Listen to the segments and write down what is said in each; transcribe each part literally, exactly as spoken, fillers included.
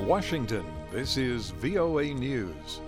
Washington, this is V O A News.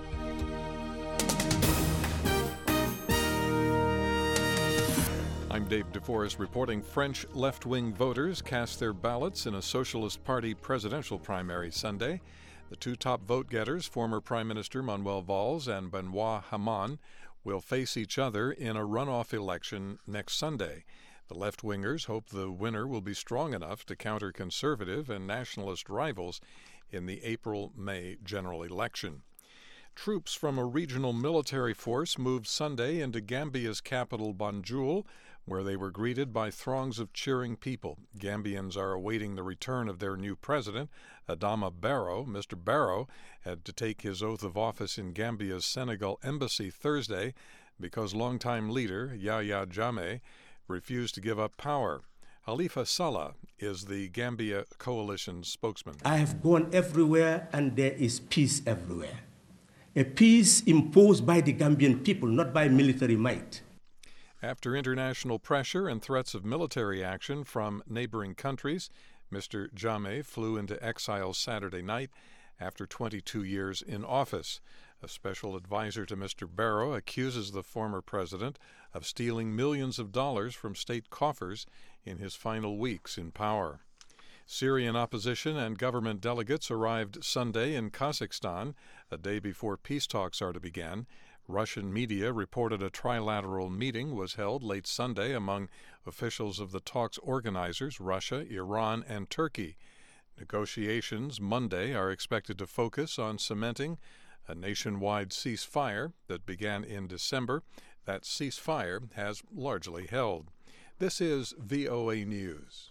I'm Dave DeForest reporting French left-wing voters cast their ballots in a Socialist Party presidential primary Sunday. The two top vote-getters, former Prime Minister Manuel Valls and Benoit Hamon, will face each other in a runoff election next Sunday. The left-wingers hope the winner will be strong enough to counter conservative and nationalist rivals in the April-May general election. Troops from a regional military force moved Sunday into Gambia's capital, Banjul, where they were greeted by throngs of cheering people. Gambians are awaiting the return of their new president, Adama Barrow. Mister Barrow had to take his oath of office in Gambia's Senegal embassy Thursday because longtime leader Yahya Jammeh refused to give up power. Halifa Sallah is the Gambia coalition spokesman. I have gone everywhere and there is peace everywhere. A peace imposed by the Gambian people, not by military might. After international pressure and threats of military action from neighboring countries, Mister Jammeh flew into exile Saturday night after twenty-two years in office. A special advisor to Mister Barrow accuses the former president of stealing millions of dollars from state coffers in his final weeks in power. Syrian opposition and government delegates arrived Sunday in Kazakhstan, a day before peace talks are to begin. Russian media reported a trilateral meeting was held late Sunday among officials of the talks organizers, Russia, Iran, and Turkey. Negotiations Monday are expected to focus on cementing a nationwide ceasefire that began in December. That ceasefire has largely held. This is V O A News.